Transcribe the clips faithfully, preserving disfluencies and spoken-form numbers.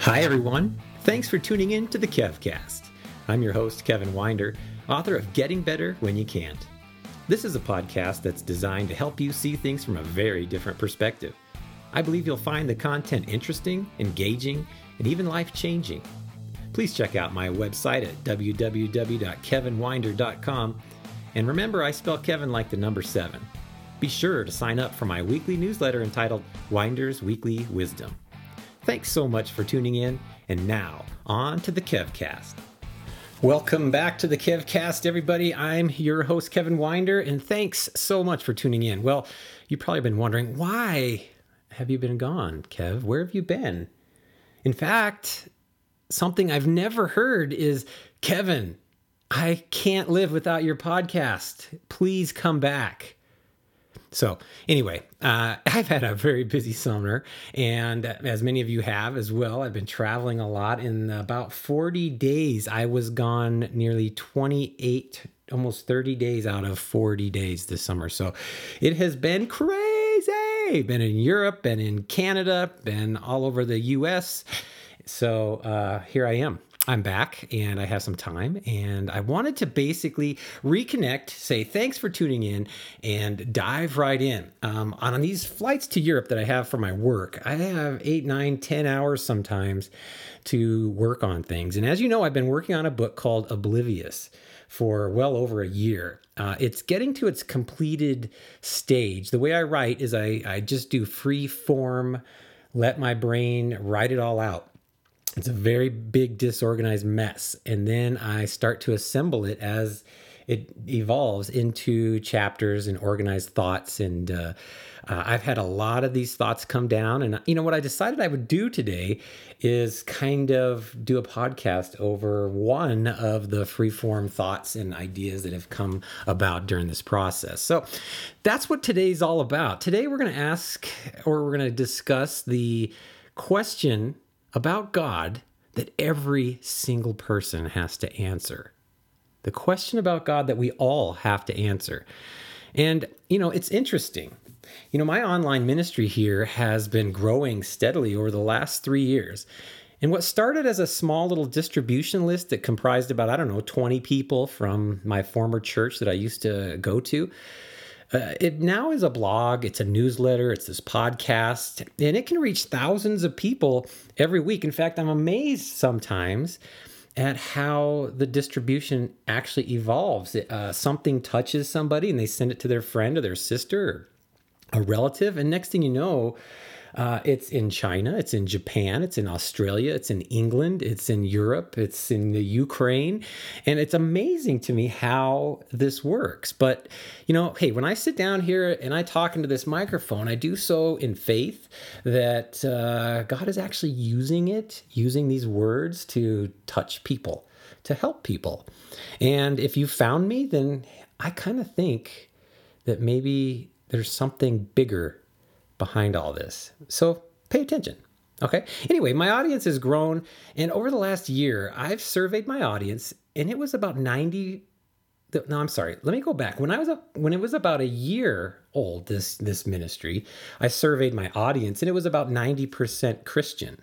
Hi, everyone. Thanks for tuning in to the KevCast. I'm your host, Kevin Winder, author of Getting Better When You Can't. This is a podcast that's designed to help you see things from a very different perspective. I believe you'll find the content interesting, engaging, and even life-changing. Please check out my website at w w w dot kevin winder dot com. And remember, I spell Kevin like the number seven. Be sure to sign up for my weekly newsletter entitled Winder's Weekly Wisdom. Thanks so much for tuning in, and now, on to the KevCast. Welcome back to the KevCast, everybody. I'm your host, Kevin Winder, and thanks so much for tuning in. Well, you've probably been wondering, why have you been gone, Kev? Where have you been? In fact, something I've never heard is, Kevin, I can't live without your podcast. Please come back. So anyway, uh, I've had a very busy summer, and as many of you have as well, I've been traveling a lot. In about forty days, I was gone nearly twenty-eight, almost thirty days out of forty days this summer. So it has been crazy. Been in Europe, been in Canada, been all over the U S. So uh, here I am. I'm back and I have some time, and I wanted to basically reconnect, say thanks for tuning in, and dive right in. Um, on these flights to Europe that I have for my work, I have eight, nine, ten hours sometimes to work on things. And as you know, I've been working on a book called Oblivious for well over a year. Uh, it's getting to its completed stage. The way I write is I, I just do free form, let my brain write it all out. It's a very big disorganized mess. And then I start to assemble it as it evolves into chapters and organized thoughts. And uh, uh, I've had a lot of these thoughts come down. And, you know, what I decided I would do today is kind of do a podcast over one of the freeform thoughts and ideas that have come about during this process. So that's what today's all about. Today we're going to ask, or we're going to discuss the question about God that every single person has to answer. The question about God that we all have to answer. And, you know, it's interesting. You know, my online ministry here has been growing steadily over the last three years. And what started as a small little distribution list that comprised about, I don't know, twenty people from my former church that I used to go to, Uh, it now is a blog, it's a newsletter, it's this podcast, and it can reach thousands of people every week. In fact, I'm amazed sometimes at how the distribution actually evolves. Uh, something touches somebody and they send it to their friend or their sister or a relative, and next thing you know, Uh, it's in China, it's in Japan, it's in Australia, it's in England, it's in Europe, it's in the Ukraine. And it's amazing to me how this works. But, you know, hey, when I sit down here and I talk into this microphone, I do so in faith that uh, God is actually using it, using these words to touch people, to help people. And if you found me, then I kind of think that maybe there's something bigger behind all this. So pay attention. Okay. Anyway, my audience has grown, and over the last year, I've surveyed my audience, and it was about ninety. No, I'm sorry. Let me go back. When I was a, when it was about a year old, this this ministry, I surveyed my audience, and it was about ninety percent Christian,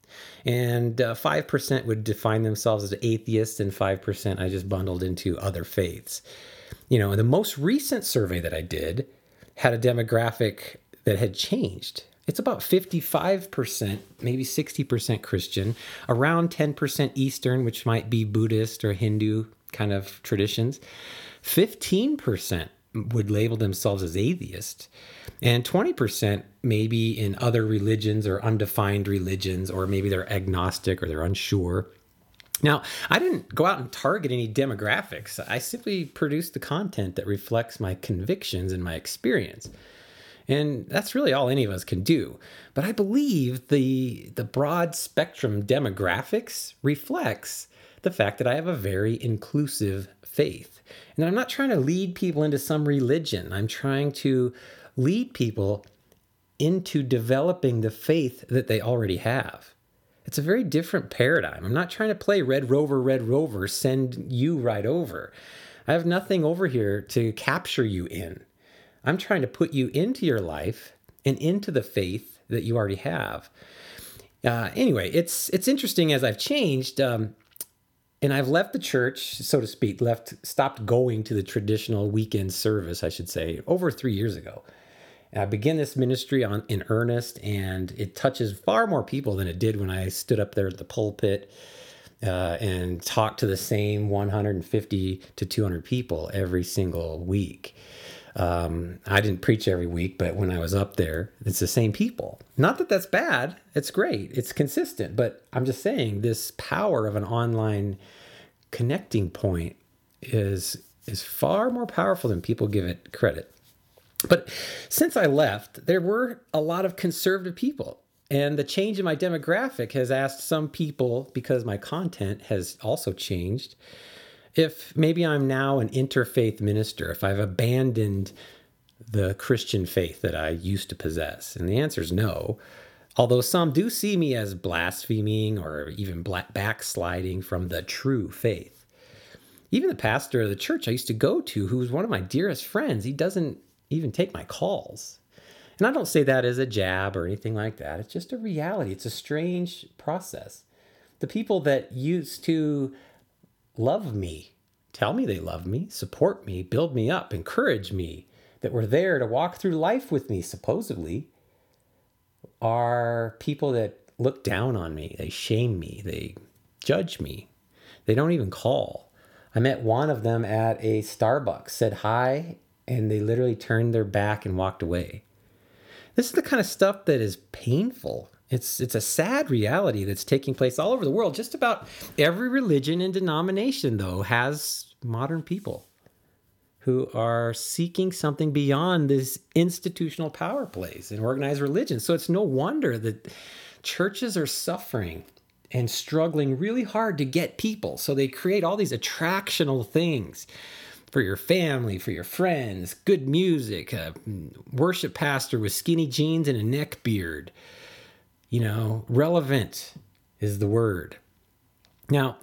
and uh, five percent would define themselves as atheists, and five percent I just bundled into other faiths. You know, the most recent survey that I did had a demographic that had changed. It's about fifty-five percent, maybe sixty percent Christian, around ten percent Eastern, which might be Buddhist or Hindu kind of traditions. fifteen percent would label themselves as atheist, and twenty percent maybe in other religions or undefined religions, or maybe they're agnostic or they're unsure. Now, I didn't go out and target any demographics. I simply produced the content that reflects my convictions and my experience. And that's really all any of us can do. But I believe the, the broad spectrum demographics reflects the fact that I have a very inclusive faith. And I'm not trying to lead people into some religion. I'm trying to lead people into developing the faith that they already have. It's a very different paradigm. I'm not trying to play Red Rover, Red Rover, send you right over. I have nothing over here to capture you in. I'm trying to put you into your life and into the faith that you already have. Uh, anyway, it's it's interesting as I've changed, um, and I've left the church, so to speak, left stopped going to the traditional weekend service, I should say, over three years ago. And I began this ministry on in earnest, and it touches far more people than it did when I stood up there at the pulpit uh, and talked to the same one hundred fifty to two hundred people every single week. Um, I didn't preach every week, but when I was up there, it's the same people. Not that that's bad. It's great. It's consistent. But I'm just saying this power of an online connecting point is, is far more powerful than people give it credit. But since I left, there were a lot of conservative people. And the change in my demographic has asked some people, because my content has also changed, if maybe I'm now an interfaith minister, if I've abandoned the Christian faith that I used to possess. And the answer is no, although some do see me as blaspheming or even backsliding from the true faith. Even the pastor of the church I used to go to, who was one of my dearest friends, he doesn't even take my calls. And I don't say that as a jab or anything like that. It's just a reality. It's a strange process. The people that used to love me, tell me they love me, support me, build me up, encourage me, that were there to walk through life with me, supposedly, are people that look down on me. They shame me. They judge me. They don't even call. I met one of them at a Starbucks, said hi, and they literally turned their back and walked away. This is the kind of stuff that is painful. It's it's a sad reality that's taking place all over the world. Just about every religion and denomination, though, has modern people who are seeking something beyond this institutional power plays in organized religion. So it's no wonder that churches are suffering and struggling really hard to get people. So they create all these attractional things for your family, for your friends, good music, a worship pastor with skinny jeans and a neck beard. You know, relevant is the word. Now,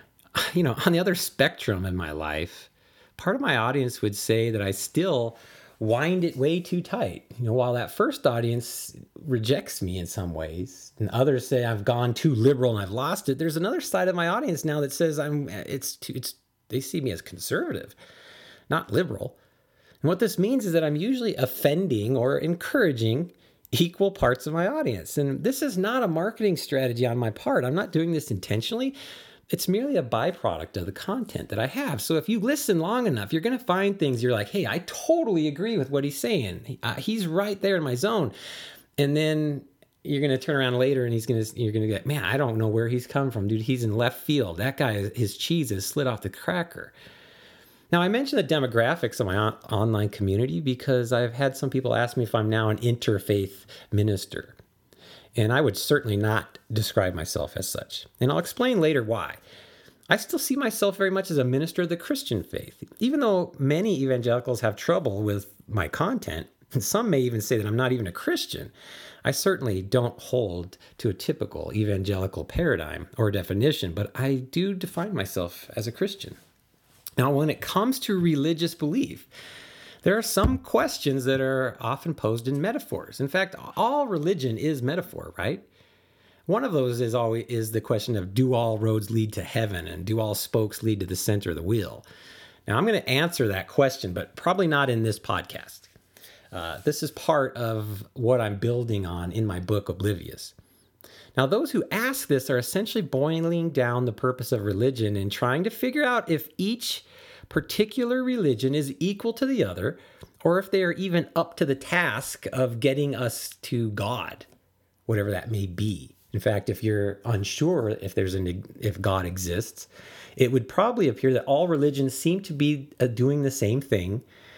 you know, on the other spectrum in my life, part of my audience would say that I still wind it way too tight. You know, while that first audience rejects me in some ways, and others say I've gone too liberal and I've lost it, there's another side of my audience now that says I'm. It's too, it's they see me as conservative, not liberal. And what this means is that I'm usually offending or encouraging equal parts of my audience. And this is not a marketing strategy on my part. I'm not doing this intentionally. It's merely a byproduct of the content that I have. So if you listen long enough, you're going to find things you're like, hey, I totally agree with what he's saying. Uh, he's right there in my zone. And then you're going to turn around later and he's going to, you're going to get, man, I don't know where he's come from, dude. He's in left field. That guy, his cheese has slid off the cracker. Now, I mentioned the demographics of my on- online community because I've had some people ask me if I'm now an interfaith minister. And I would certainly not describe myself as such. And I'll explain later why. I still see myself very much as a minister of the Christian faith. Even though many evangelicals have trouble with my content, and some may even say that I'm not even a Christian, I certainly don't hold to a typical evangelical paradigm or definition, but I do define myself as a Christian. Now, when it comes to religious belief, there are some questions that are often posed in metaphors. In fact, all religion is metaphor, right? One of those is always is the question of, do all roads lead to heaven, and do all spokes lead to the center of the wheel? Now, I'm going to answer that question, but probably not in this podcast. Uh, this is part of what I'm building on in my book, Oblivious. Now, those who ask this are essentially boiling down the purpose of religion and trying to figure out if each particular religion is equal to the other, or if they are even up to the task of getting us to God, whatever that may be. In fact, if you're unsure if there's an if God exists, it would probably appear that all religions seem to be uh, doing the same thing,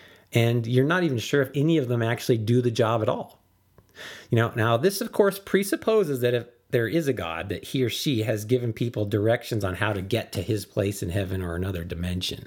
and you're not even sure if any of them actually do the job at all. You know, now this of course presupposes that if there is a God, that he or she has given people directions on how to get to his place in heaven or another dimension.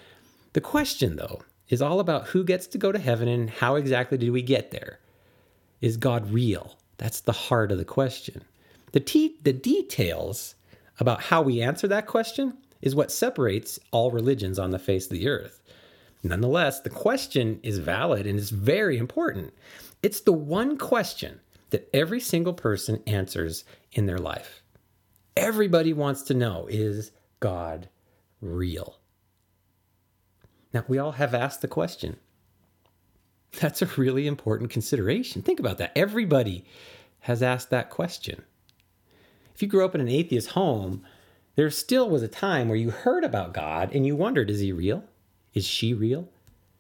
The question, though, is all about who gets to go to heaven and how exactly do we get there? Is God real? That's the heart of the question. The, te- the details about how we answer that question is what separates all religions on the face of the earth. Nonetheless, the question is valid and is very important. It's the one question that every single person answers in their life. Everybody wants to know, is God real? Now, we all have asked the question. That's a really important consideration. Think about that. Everybody has asked that question. If you grew up in an atheist home, there still was a time where you heard about God and you wondered, is he real? Is she real?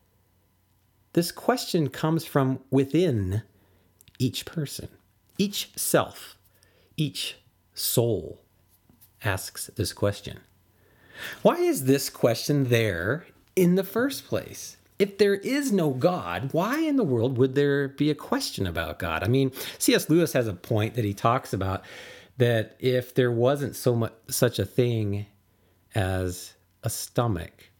This question comes from within each person. Each self, each soul asks this question. Why is this question there in the first place? If there is no God, why in the world would there be a question about God? I mean, C S Lewis has a point that he talks about, that if there wasn't so much such a thing as a stomach,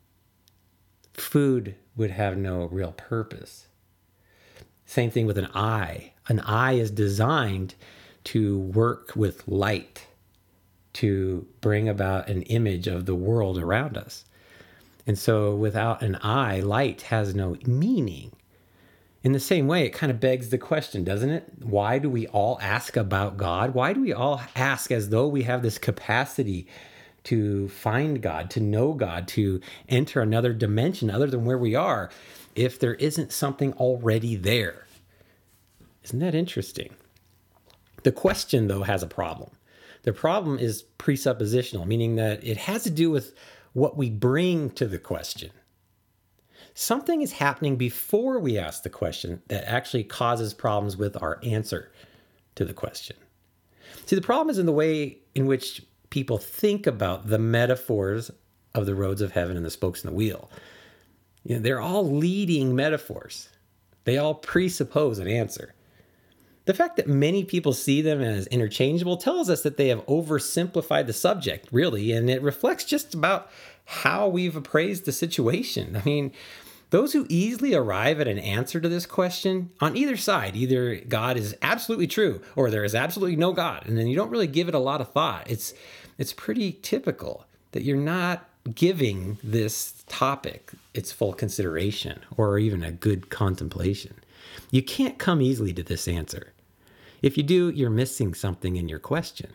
food would have no real purpose. Same thing with an eye. An eye is designed to work with light, to bring about an image of the world around us. And so without an eye, light has no meaning. In the same way, it kind of begs the question, doesn't it? Why do we all ask about God? Why do we all ask as though we have this capacity to find God, to know God, to enter another dimension other than where we are, if there isn't something already there? Isn't that interesting? The question, though, has a problem. The problem is presuppositional, meaning that it has to do with what we bring to the question. Something is happening before we ask the question that actually causes problems with our answer to the question. See, the problem is in the way in which people think about the metaphors of the roads of heaven and the spokes in the wheel. You know, they're all leading metaphors. They all presuppose an answer. The fact that many people see them as interchangeable tells us that they have oversimplified the subject, really, and it reflects just about how we've appraised the situation. I mean, those who easily arrive at an answer to this question, on either side, either God is absolutely true or there is absolutely no God, and then you don't really give it a lot of thought. It's, it's pretty typical that you're not giving this topic its full consideration or even a good contemplation. You can't come easily to this answer. If you do, you're missing something in your question.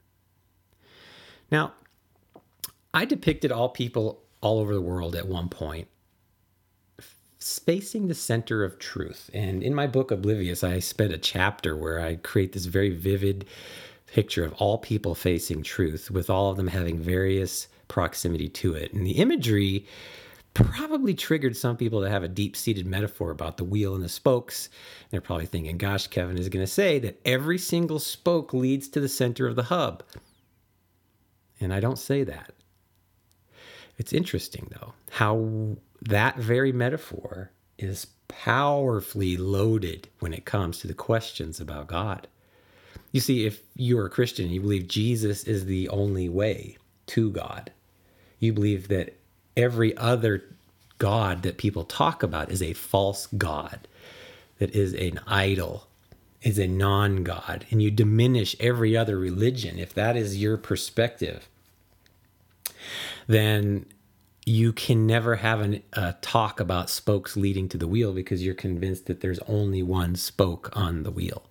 Now, I depicted all people all over the world at one point spacing the center of truth. And in my book, Oblivious, I spent a chapter where I create this very vivid picture of all people facing truth, with all of them having various proximity to it. And the imagery probably triggered some people to have a deep-seated metaphor about the wheel and the spokes. They're probably thinking, gosh, Kevin is going to say that every single spoke leads to the center of the hub. And I don't say that. It's interesting, though, how that very metaphor is powerfully loaded when it comes to the questions about God. You see, if you're a Christian and you believe Jesus is the only way to God, you believe that every other God that people talk about is a false God, that is an idol, is a non-God, and you diminish every other religion. If that is your perspective, then you can never have an, a talk about spokes leading to the wheel because you're convinced that there's only one spoke on the wheel.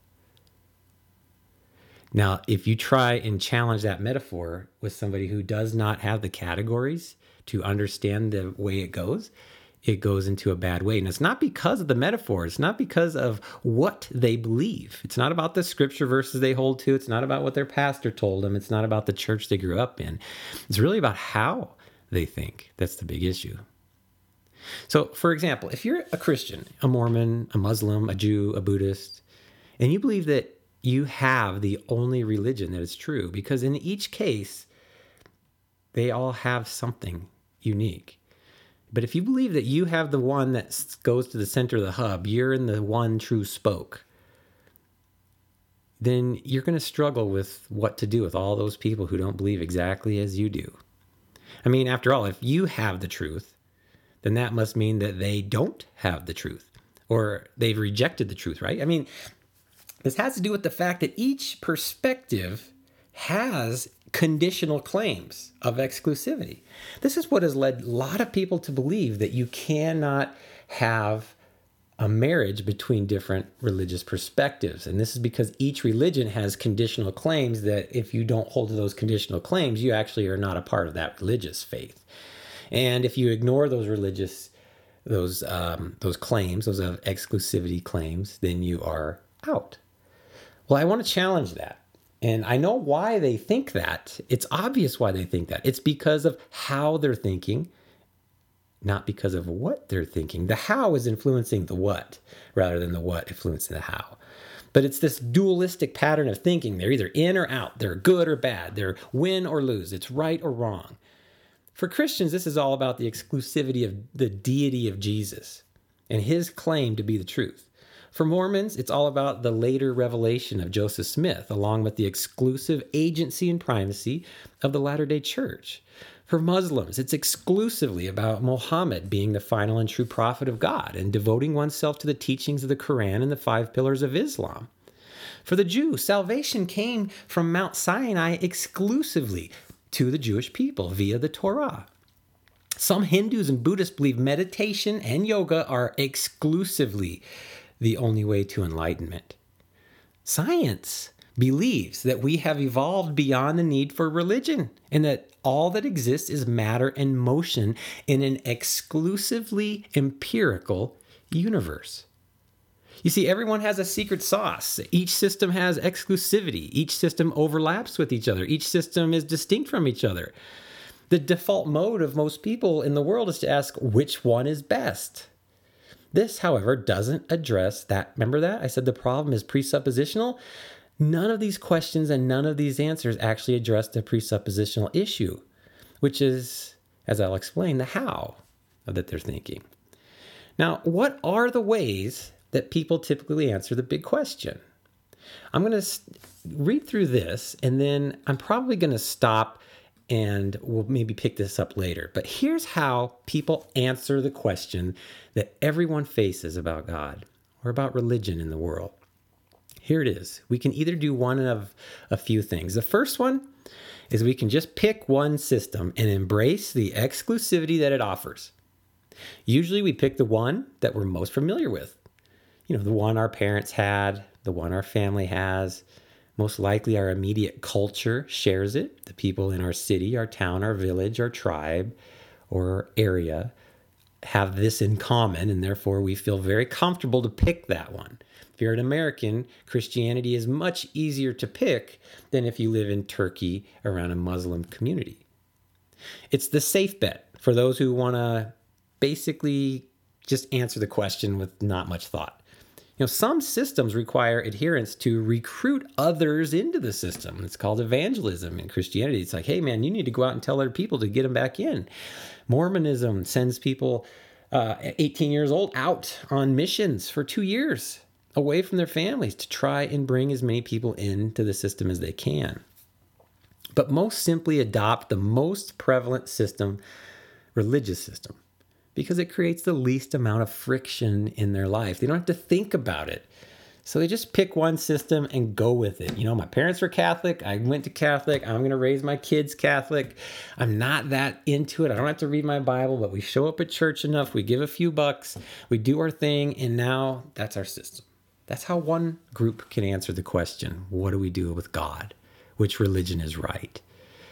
Now, if you try and challenge that metaphor with somebody who does not have the categories to understand the way it goes, it goes into a bad way. And it's not because of the metaphor. It's not because of what they believe. It's not about the scripture verses they hold to. It's not about what their pastor told them. It's not about the church they grew up in. It's really about how they think. That's the big issue. So, for example, if you're a Christian, a Mormon, a Muslim, a Jew, a Buddhist, and you believe that you have the only religion that is true, because in each case, they all have something unique. But if you believe that you have the one that goes to the center of the hub, you're in the one true spoke, then you're going to struggle with what to do with all those people who don't believe exactly as you do. I mean, after all, if you have the truth, then that must mean that they don't have the truth, or they've rejected the truth, right? I mean, this has to do with the fact that each perspective has conditional claims of exclusivity. This is what has led a lot of people to believe that you cannot have a marriage between different religious perspectives. And this is because each religion has conditional claims that if you don't hold to those conditional claims, you actually are not a part of that religious faith. And if you ignore those religious, those um, those claims, those uh, exclusivity claims, then you are out. Well, I want to challenge that. And I know why they think that. It's obvious why they think that. It's because of how they're thinking, not because of what they're thinking. The how is influencing the what rather than the what influencing the how. But it's this dualistic pattern of thinking. They're either in or out. They're good or bad. They're win or lose. It's right or wrong. For Christians, this is all about the exclusivity of the deity of Jesus and his claim to be the truth. For Mormons, it's all about the later revelation of Joseph Smith, along with the exclusive agency and primacy of the Latter-day Church. For Muslims, it's exclusively about Muhammad being the final and true prophet of God and devoting oneself to the teachings of the Quran and the five pillars of Islam. For the Jew, salvation came from Mount Sinai exclusively to the Jewish people via the Torah. Some Hindus and Buddhists believe meditation and yoga are exclusively the only way to enlightenment. Science believes that we have evolved beyond the need for religion and that all that exists is matter and motion in an exclusively empirical universe. You see, everyone has a secret sauce. Each system has exclusivity. Each system overlaps with each other. Each system is distinct from each other. The default mode of most people in the world is to ask which one is best. This, however, doesn't address that. Remember that? I said the problem is presuppositional. None of these questions and none of these answers actually address the presuppositional issue, which is, as I'll explain, the how that they're thinking. Now, what are the ways that people typically answer the big question? I'm going to read through this, and then I'm probably going to stop and we'll maybe pick this up later. But here's how people answer the question that everyone faces about God or about religion in the world. Here it is. We can either do one of a few things. The first one is we can just pick one system and embrace the exclusivity that it offers. Usually we pick the one that we're most familiar with. You know, the one our parents had, the one our family has. Most likely our immediate culture shares it. The people in our city, our town, our village, our tribe, or area have this in common, and therefore we feel very comfortable to pick that one. If you're an American, Christianity is much easier to pick than if you live in Turkey around a Muslim community. It's the safe bet for those who want to basically just answer the question with not much thought. You know, some systems require adherents to recruit others into the system. It's called evangelism in Christianity. It's like, hey, man, you need to go out and tell other people to get them back in. Mormonism sends people uh, eighteen years old out on missions for two years away from their families to try and bring as many people into the system as they can. But most simply adopt the most prevalent system, religious system, because it creates the least amount of friction in their life. They don't have to think about it. So they just pick one system and go with it. You know, my parents were Catholic. I went to Catholic. I'm going to raise my kids Catholic. I'm not that into it. I don't have to read my Bible, but we show up at church enough. We give a few bucks. We do our thing. And now that's our system. That's how one group can answer the question, what do we do with God? Which religion is right?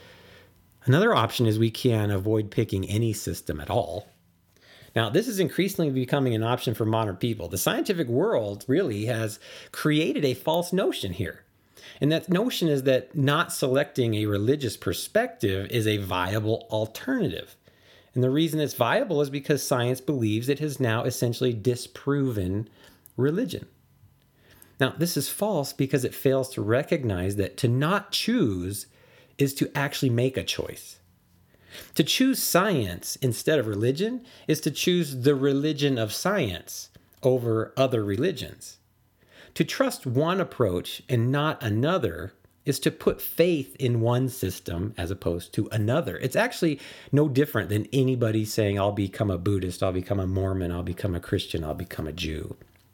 Another option is we can avoid picking any system at all. Now, this is increasingly becoming an option for modern people. The scientific world really has created a false notion here. And that notion is that not selecting a religious perspective is a viable alternative. And the reason it's viable is because science believes it has now essentially disproven religion. Now, this is false because it fails to recognize that to not choose is to actually make a choice. To choose science instead of religion is to choose the religion of science over other religions. To trust one approach and not another is to put faith in one system as opposed to another. It's actually no different than anybody saying, I'll become a Buddhist, I'll become a Mormon, I'll become a Christian, I'll become a Jew.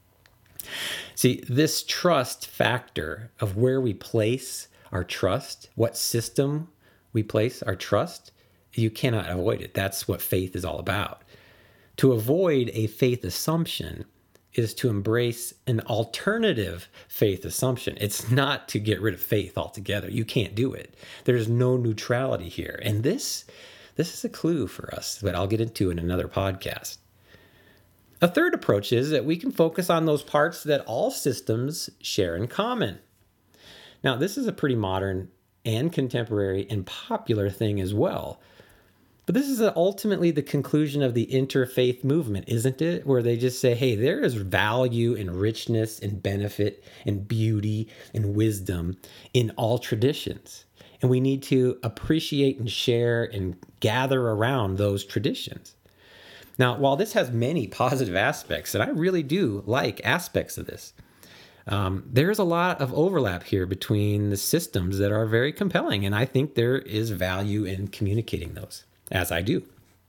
See, this trust factor of where we place our trust, what system we place our trust, you cannot avoid it. That's what faith is all about. To avoid a faith assumption is to embrace an alternative faith assumption. It's not to get rid of faith altogether. You can't do it. There's no neutrality here. And this, this is a clue for us that I'll get into in another podcast. A third approach is that we can focus on those parts that all systems share in common. Now, this is a pretty modern and contemporary and popular thing as well. But this is ultimately the conclusion of the interfaith movement, isn't it? Where they just say, hey, there is value and richness and benefit and beauty and wisdom in all traditions. And we need to appreciate and share and gather around those traditions. Now, while this has many positive aspects, and I really do like aspects of this, um, there's a lot of overlap here between the systems that are very compelling. And I think there is value in communicating those, as I do.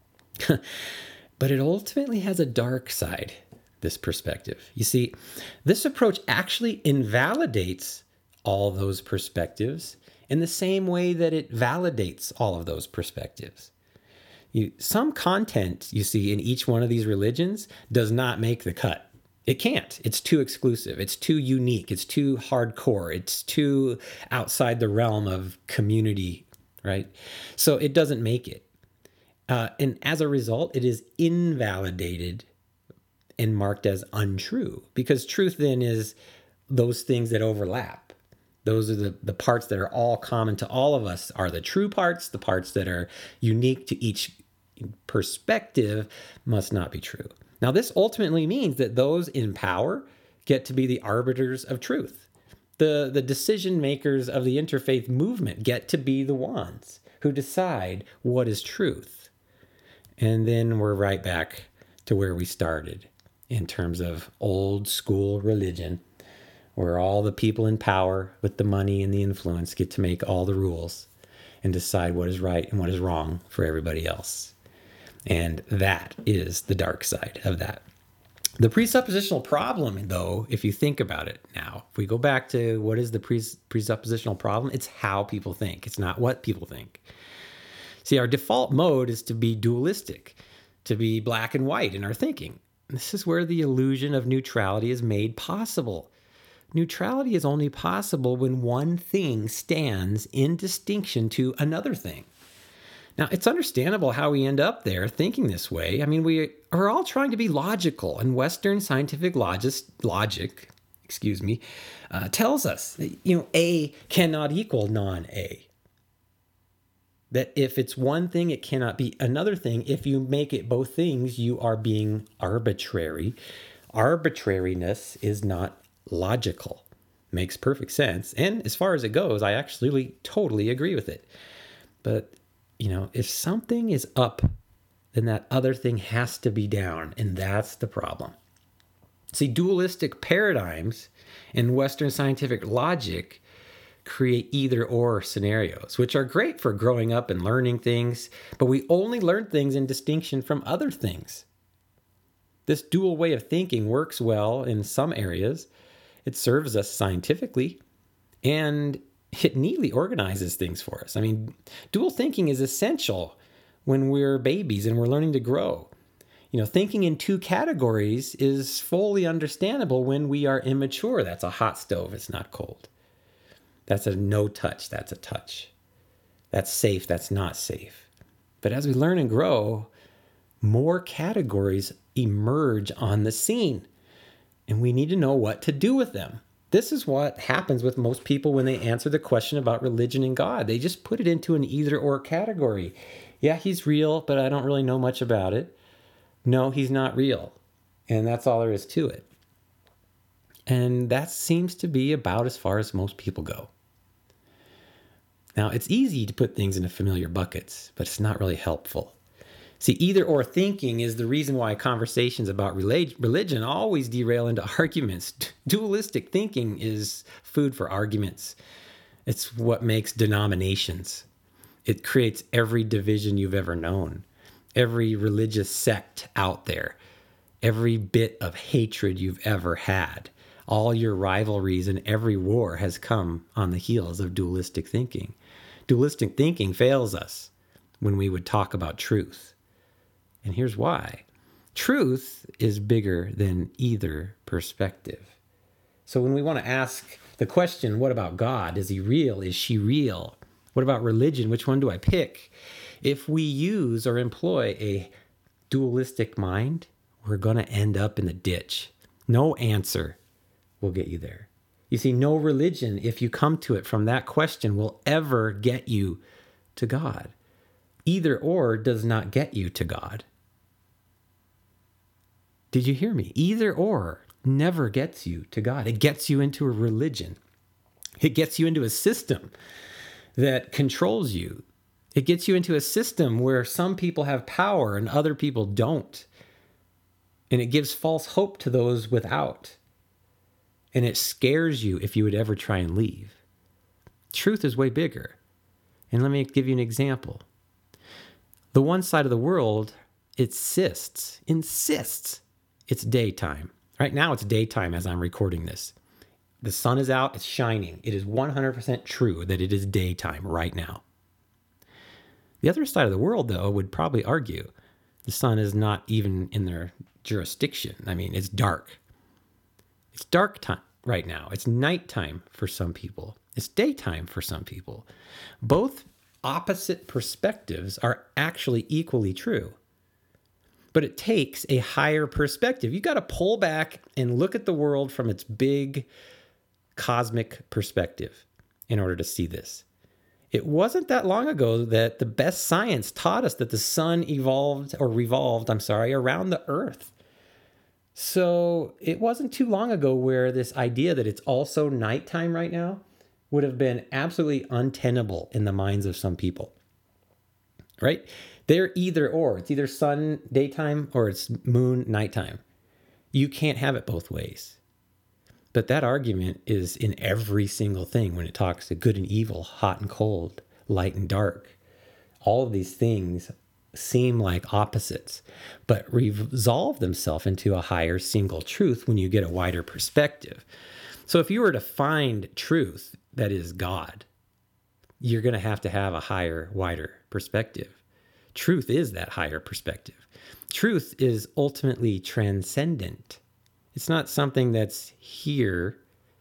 But it ultimately has a dark side, this perspective. You see, this approach actually invalidates all those perspectives in the same way that it validates all of those perspectives. You, some content you see in each one of these religions does not make the cut. It can't. It's too exclusive. It's too unique. It's too hardcore. It's too outside the realm of community, right? So it doesn't make it. Uh, and as a result, it is invalidated and marked as untrue, because truth then is those things that overlap. Those are the, the parts that are all common to all of us are the true parts. The parts that are unique to each perspective must not be true. Now, this ultimately means that those in power get to be the arbiters of truth. The, the decision makers of the interfaith movement get to be the ones who decide what is truth. And then we're right back to where we started in terms of old school religion, where all the people in power with the money and the influence get to make all the rules and decide what is right and what is wrong for everybody else. And that is the dark side of that. The presuppositional problem, though, if you think about it now, if we go back to what is the pres- presuppositional problem, it's how people think. It's not what people think. See, our default mode is to be dualistic, to be black and white in our thinking. This is where the illusion of neutrality is made possible. Neutrality is only possible when one thing stands in distinction to another thing. Now, it's understandable how we end up there thinking this way. I mean, we are all trying to be logical, and Western scientific logic, logic excuse me, uh, tells us that, you know, A cannot equal non-A. That if it's one thing, it cannot be another thing. If you make it both things, you are being arbitrary. Arbitrariness is not logical. Makes perfect sense. And as far as it goes, I actually totally agree with it. But, you know, if something is up, then that other thing has to be down. And that's the problem. See, dualistic paradigms in Western scientific logic create either or scenarios, which are great for growing up and learning things, but we only learn things in distinction from other things. This dual way of thinking works well in some areas. It serves us scientifically, and it neatly organizes things for us. I mean, dual thinking is essential when we're babies and we're learning to grow. You know, thinking in two categories is fully understandable when we are immature. That's a hot stove. It's not cold. That's a no touch. That's a touch. That's safe. That's not safe. But as we learn and grow, more categories emerge on the scene, and we need to know what to do with them. This is what happens with most people when they answer the question about religion and God. They just put it into an either or category. Yeah, he's real, but I don't really know much about it. No, he's not real. And that's all there is to it. And that seems to be about as far as most people go. Now, it's easy to put things into familiar buckets, but it's not really helpful. See, either or thinking is the reason why conversations about religion always derail into arguments. Dualistic thinking is food for arguments. It's what makes denominations. It creates every division you've ever known, every religious sect out there, every bit of hatred you've ever had. All your rivalries and every war has come on the heels of dualistic thinking. Dualistic thinking fails us when we would talk about truth. And here's why. Truth is bigger than either perspective. So when we want to ask the question, what about God? Is he real? Is she real? What about religion? Which one do I pick? If we use or employ a dualistic mind, we're going to end up in the ditch. No answer will get you there. You see, no religion, if you come to it from that question, will ever get you to God. Either or does not get you to God. Did you hear me? Either or never gets you to God. It gets you into a religion. It gets you into a system that controls you. It gets you into a system where some people have power and other people don't. And it gives false hope to those without. And it scares you if you would ever try and leave. Truth is way bigger. And let me give you an example. The one side of the world insists, insists it's daytime. Right now it's daytime as I'm recording this. The sun is out, it's shining. It is one hundred percent true that it is daytime right now. The other side of the world, though, would probably argue the sun is not even in their jurisdiction. I mean, it's dark. It's dark time right now. It's nighttime for some people. It's daytime for some people. Both opposite perspectives are actually equally true. But it takes a higher perspective. You got to pull back and look at the world from its big cosmic perspective in order to see this. It wasn't that long ago that the best science taught us that the sun evolved or revolved, I'm sorry, around the earth. So it wasn't too long ago where this idea that it's also nighttime right now would have been absolutely untenable in the minds of some people, right? They're either or. It's either sun daytime or it's moon nighttime. You can't have it both ways. But that argument is in every single thing when it talks to good and evil, hot and cold, light and dark. All of these things seem like opposites, but resolve themselves into a higher single truth when you get a wider perspective. So if you were to find truth that is God, you're going to have to have a higher, wider perspective. Truth is that higher perspective. Truth is ultimately transcendent. It's not something that's here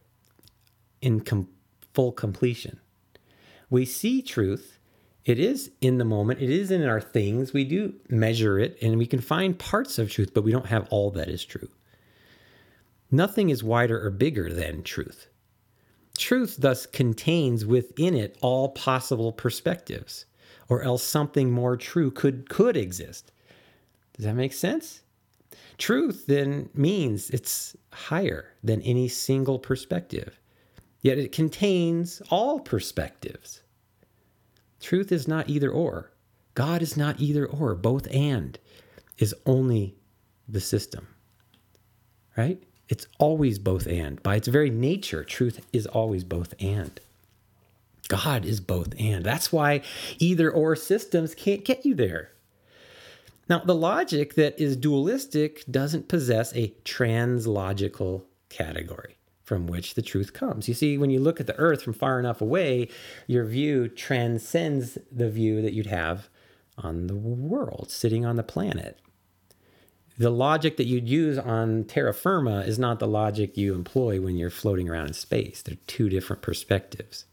in com- full completion. We see truth. It is in the moment. It is in our things. We do measure it, and we can find parts of truth, but we don't have all that is true. Nothing is wider or bigger than truth. Truth thus contains within it all possible perspectives, or else something more true could, could exist. Does that make sense? Truth then means it's higher than any single perspective, yet it contains all perspectives. Truth is not either or. God is not either or. Both and is only the system, right? It's always both and. By its very nature, truth is always both and. God is both and. That's why either or systems can't get you there. Now, the logic that is dualistic doesn't possess a translogical category from which the truth comes. You see, when you look at the earth from far enough away, your view transcends the view that you'd have on the world, sitting on the planet. The logic that you'd use on terra firma is not the logic you employ when you're floating around in space. They're two different perspectives.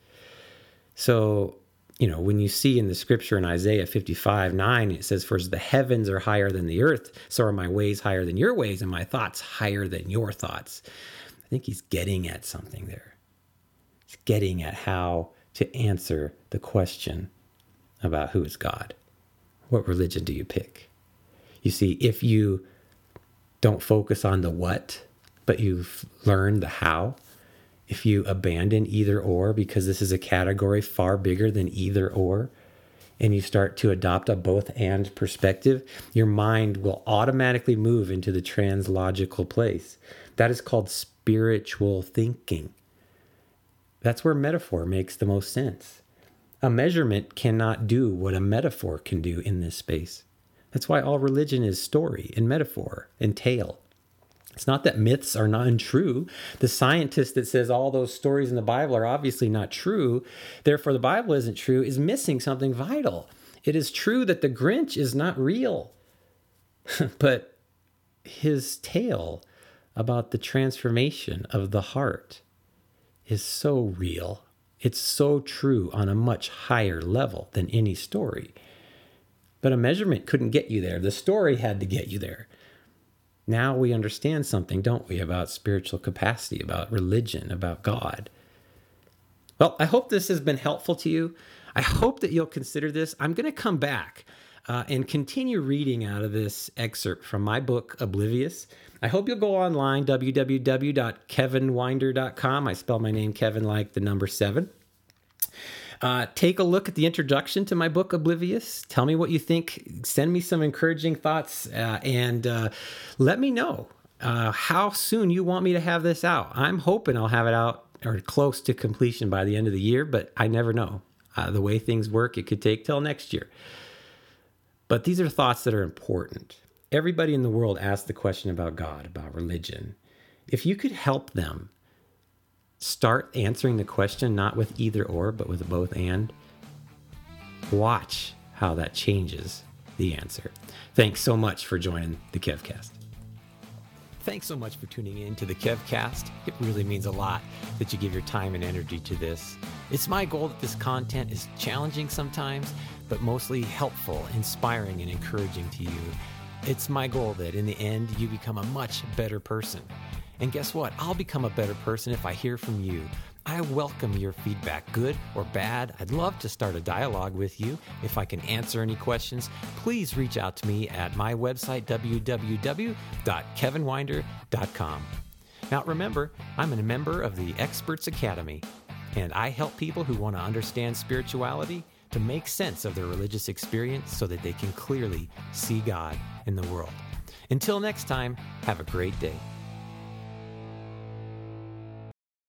So, you know, when you see in the scripture in Isaiah fifty-five nine, it says, "For as the heavens are higher than the earth, so are my ways higher than your ways, and my thoughts higher than your thoughts." I think he's getting at something there. He's getting at how to answer the question about who is God. What religion do you pick? You see, if you don't focus on the what, but you've learned the how, if you abandon either or, because this is a category far bigger than either or, and you start to adopt a both and perspective, your mind will automatically move into the translogical place. That is called spiritual thinking. That's where metaphor makes the most sense. A measurement cannot do what a metaphor can do in this space. That's why all religion is story and metaphor and tale. It's not that myths are not untrue. The scientist that says all those stories in the Bible are obviously not true, therefore the Bible isn't true, is missing something vital. It is true that the Grinch is not real, but his tale about the transformation of the heart is so real. It's so true on a much higher level than any story. But a measurement couldn't get you there. The story had to get you there. Now we understand something, don't we, about spiritual capacity, about religion, about God. Well, I hope this has been helpful to you. I hope that you'll consider this. I'm going to come back uh, and continue reading out of this excerpt from my book, Oblivious. I hope you'll go online, w w w dot kevin winder dot com. I spell my name Kevin like the number seven. Uh, take a look at the introduction to my book, Oblivious. Tell me what you think. Send me some encouraging thoughts uh, and uh, let me know uh, how soon you want me to have this out. I'm hoping I'll have it out or close to completion by the end of the year, but I never know. Uh, the way things work, it could take till next year. But these are thoughts that are important. Everybody in the world asks the question about God, about religion. If you could help them start answering the question not with either or, but with both and, watch how that changes the answer. Thanks so much for joining the KevCast. Thanks so much for tuning in to the KevCast. It really means a lot that you give your time and energy to this. It's my goal that this content is challenging sometimes, but mostly helpful, inspiring, and encouraging to you. It's my goal that in the end, you become a much better person. And guess what? I'll become a better person if I hear from you. I welcome your feedback, good or bad. I'd love to start a dialogue with you. If I can answer any questions, please reach out to me at my website, w w w dot kevin winder dot com. Now remember, I'm a member of the Experts Academy, and I help people who want to understand spirituality to make sense of their religious experience so that they can clearly see God in the world. Until next time, have a great day.